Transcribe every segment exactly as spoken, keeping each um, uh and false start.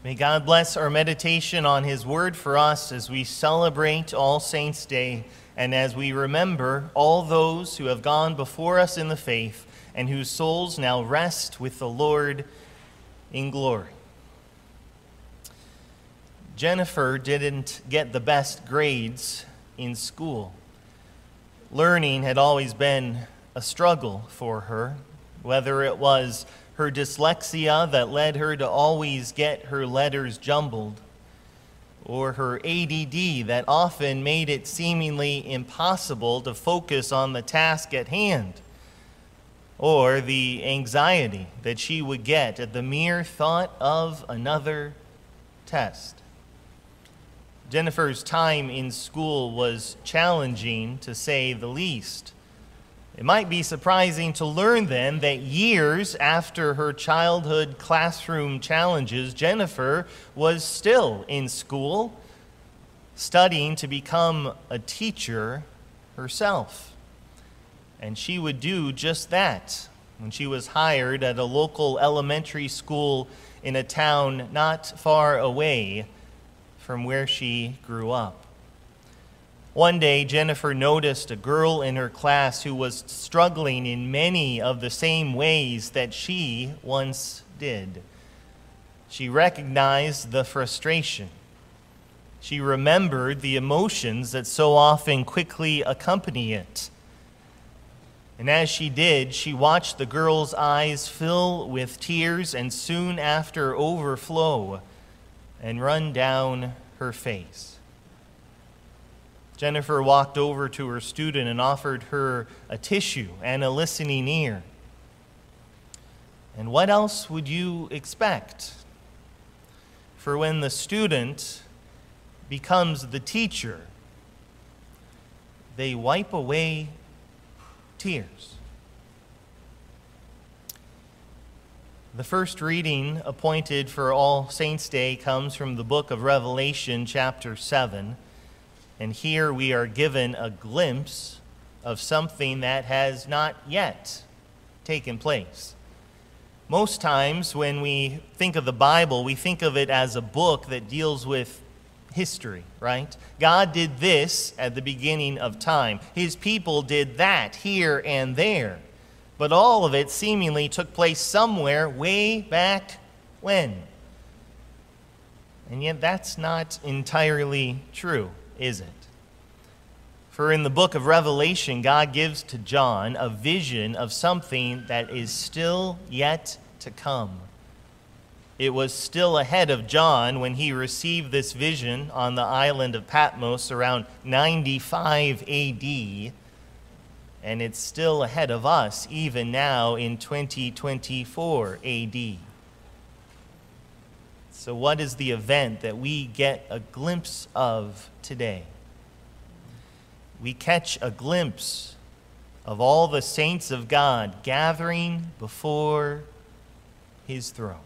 May God bless our meditation on His Word for us as we celebrate All Saints' Day and as we remember all those who have gone before us in the faith and whose souls now rest with the Lord in glory. Jennifer didn't get the best grades in school. Learning had always been a struggle for her, whether it was her dyslexia that led her to always get her letters jumbled, or her A D D that often made it seemingly impossible to focus on the task at hand, or the anxiety that she would get at the mere thought of another test. Jennifer's time in school was challenging, to say the least. It might be surprising to learn then that years after her childhood classroom challenges, Jennifer was still in school, studying to become a teacher herself. And she would do just that when she was hired at a local elementary school in a town not far away from where she grew up. One day, Jennifer noticed a girl in her class who was struggling in many of the same ways that she once did. She recognized the frustration. She remembered the emotions that so often quickly accompany it. And as she did, she watched the girl's eyes fill with tears and soon after overflow and run down her face. Jennifer walked over to her student and offered her a tissue and a listening ear. And what else would you expect? For when the student becomes the teacher, they wipe away tears. The first reading appointed for All Saints' Day comes from the book of Revelation, chapter seven. And here we are given a glimpse of something that has not yet taken place. Most times when we think of the Bible, we think of it as a book that deals with history, right? God did this at the beginning of time. His people did that here and there. But all of it seemingly took place somewhere way back when. And yet that's not entirely true, is it? For in the book of Revelation, God gives to John a vision of something that is still yet to come. It was still ahead of John when he received this vision on the island of Patmos around ninety-five A D, and it's still ahead of us even now in twenty twenty-four A D. So what is the event that we get a glimpse of today? We catch a glimpse of all the saints of God gathering before His throne.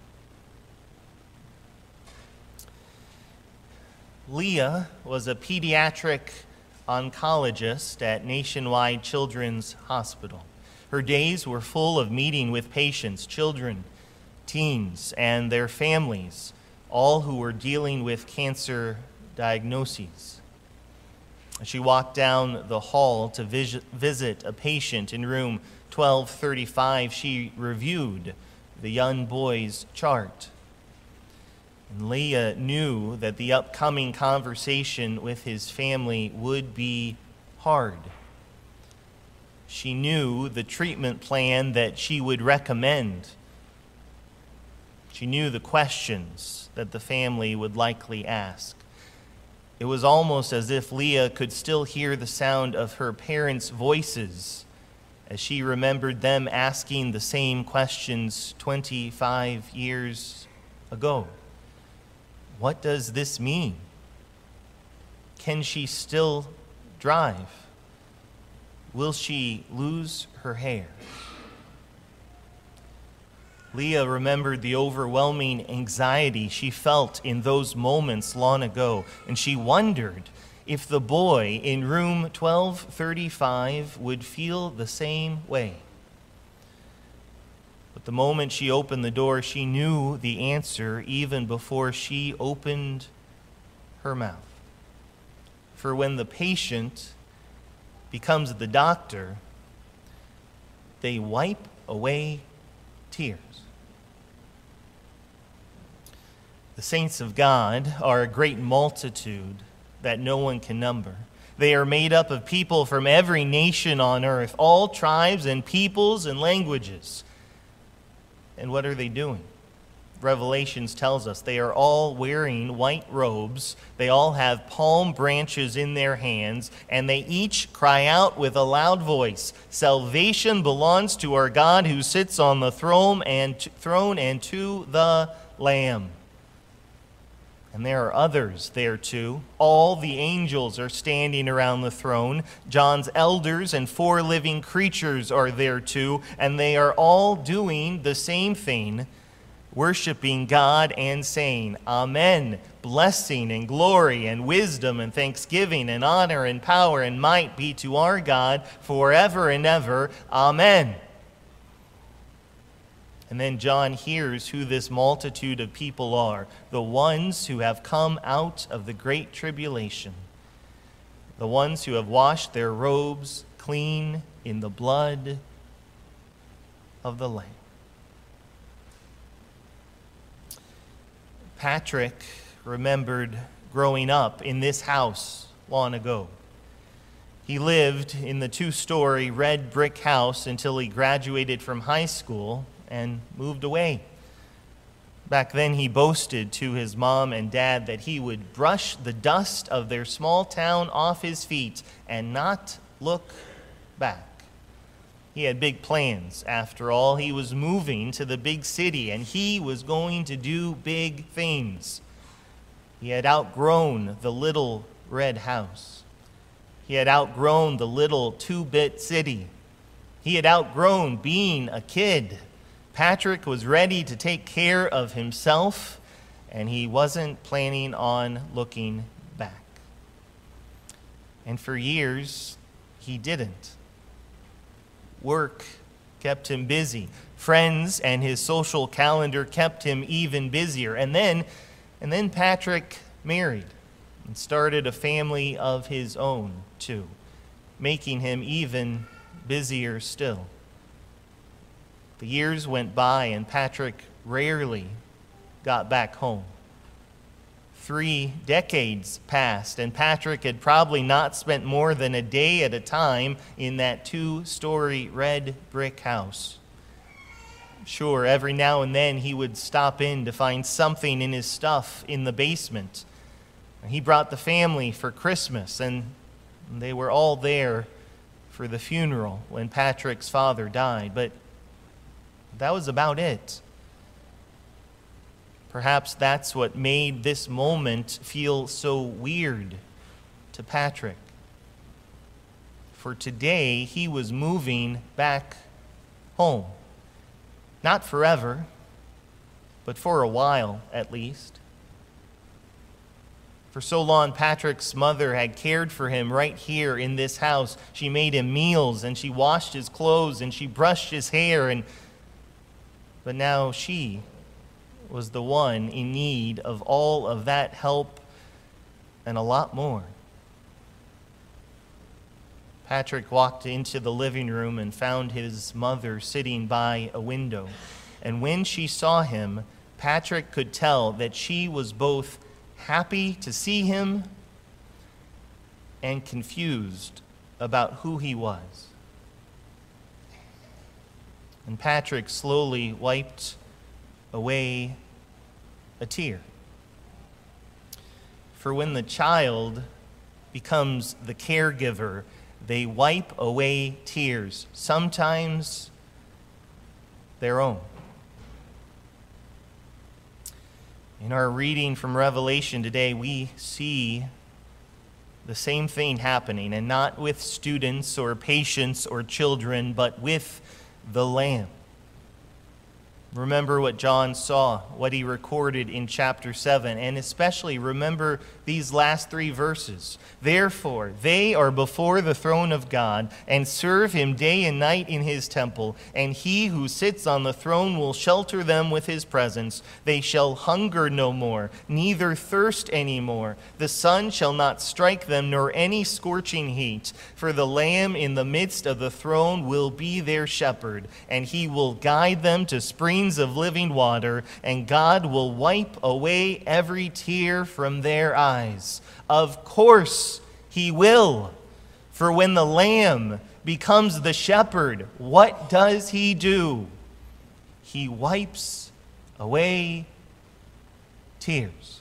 Leah was a pediatric oncologist at Nationwide Children's Hospital. Her days were full of meeting with patients, children, teens, and their families, all who were dealing with cancer diagnoses. As she walked down the hall to vis- visit a patient in room twelve thirty-five, she reviewed the young boy's chart. And Leah knew that the upcoming conversation with his family would be hard. She knew the treatment plan that she would recommend. She knew the questions that the family would likely ask. It was almost as if Leah could still hear the sound of her parents' voices as she remembered them asking the same questions twenty-five years ago. What does this mean? Can she still drive? Will she lose her hair? Leah remembered the overwhelming anxiety she felt in those moments long ago, and she wondered if the boy in room twelve thirty-five would feel the same way. The moment she opened the door, she knew the answer even before she opened her mouth. For when the patient becomes the doctor, they wipe away tears. The saints of God are a great multitude that no one can number. They are made up of people from every nation on earth, all tribes and peoples and languages. And what are they doing? Revelations tells us they are all wearing white robes. They all have palm branches in their hands, and they each cry out with a loud voice, "Salvation belongs to our God who sits on the throne and to, throne and to the Lamb." And there are others there too. All the angels are standing around the throne. John's elders and four living creatures are there too, and they are all doing the same thing, worshiping God and saying, "Amen, blessing and glory and wisdom and thanksgiving and honor and power and might be to our God forever and ever. Amen." And then John hears who this multitude of people are, the ones who have come out of the great tribulation, the ones who have washed their robes clean in the blood of the Lamb. Patrick remembered growing up in this house long ago. He lived in the two-story red brick house until he graduated from high school and moved away. Back then, he boasted to his mom and dad that he would brush the dust of their small town off his feet and not look back. He had big plans. After all, he was moving to the big city, and he was going to do big things. He had outgrown the little red house. He had outgrown the little two-bit city. He had outgrown being a kid. Patrick was ready to take care of himself, and he wasn't planning on looking back. And for years, he didn't. Work kept him busy. Friends and his social calendar kept him even busier. And then, and then Patrick married and started a family of his own, too, making him even busier still. The years went by, and Patrick rarely got back home. Three decades passed, and Patrick had probably not spent more than a day at a time in that two-story red brick house. Sure, every now and then he would stop in to find something in his stuff in the basement. He brought the family for Christmas, and they were all there for the funeral when Patrick's father died, but that was about it. Perhaps that's what made this moment feel so weird to Patrick. For today, he was moving back home. Not forever, but for a while at least. For so long, Patrick's mother had cared for him right here in this house. She made him meals, and she washed his clothes, and she brushed his hair, and but now she was the one in need of all of that help and a lot more. Patrick walked into the living room and found his mother sitting by a window. And when she saw him, Patrick could tell that she was both happy to see him and confused about who he was. And Patrick slowly wiped away a tear. For when the child becomes the caregiver, they wipe away tears, sometimes their own. In our reading from Revelation today, we see the same thing happening, and not with students or patients or children, but with the Lamb. Remember what John saw, what he recorded in chapter seven, and especially remember these last three verses. Therefore, they are before the throne of God and serve him day and night in his temple, and he who sits on the throne will shelter them with his presence. They shall hunger no more, neither thirst any more. The sun shall not strike them, nor any scorching heat. For the Lamb in the midst of the throne will be their shepherd, and he will guide them to springs of living water, and God will wipe away every tear from their eyes. Of course he will. For when the Lamb becomes the shepherd, what does he do? He wipes away tears.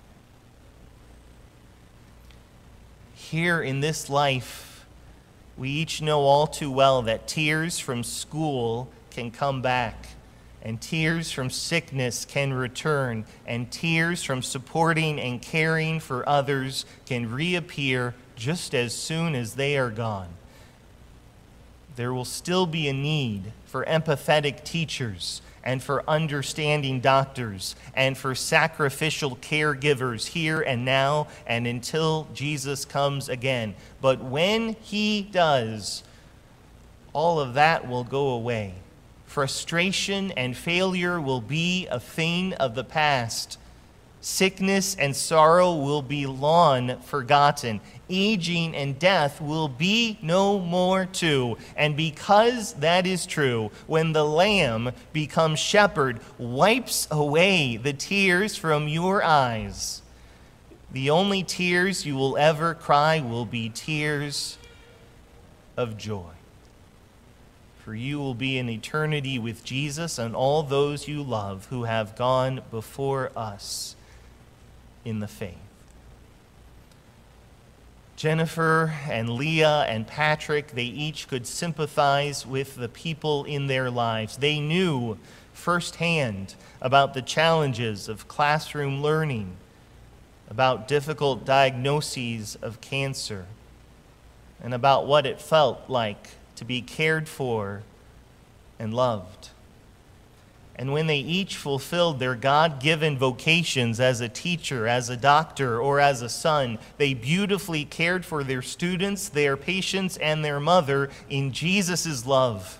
Here in this life, we each know all too well that tears from school can come back, and tears from sickness can return, and tears from supporting and caring for others can reappear just as soon as they are gone. There will still be a need for empathetic teachers and for understanding doctors and for sacrificial caregivers here and now and until Jesus comes again. But when he does, all of that will go away. Frustration and failure will be a thing of the past. Sickness and sorrow will be long forgotten. Aging and death will be no more too. And because that is true, when the Lamb becomes shepherd, wipes away the tears from your eyes, the only tears you will ever cry will be tears of joy. For you will be in eternity with Jesus and all those you love who have gone before us in the faith. Jennifer and Leah and Patrick, they each could sympathize with the people in their lives. They knew firsthand about the challenges of classroom learning, about difficult diagnoses of cancer, and about what it felt like to be cared for and loved. And when they each fulfilled their God-given vocations as a teacher, as a doctor, or as a son, they beautifully cared for their students, their patients, and their mother in Jesus' love.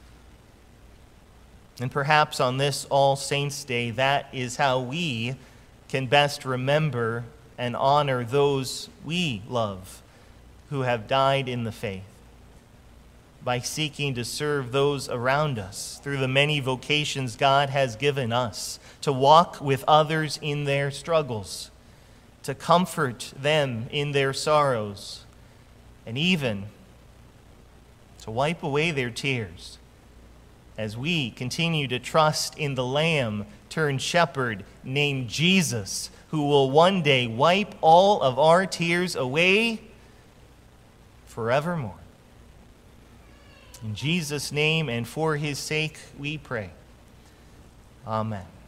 And perhaps on this All Saints' Day, that is how we can best remember and honor those we love who have died in the faith, by seeking to serve those around us through the many vocations God has given us, to walk with others in their struggles, to comfort them in their sorrows, and even to wipe away their tears as we continue to trust in the Lamb turned shepherd named Jesus, who will one day wipe all of our tears away forevermore. In Jesus' name and for his sake we pray. Amen.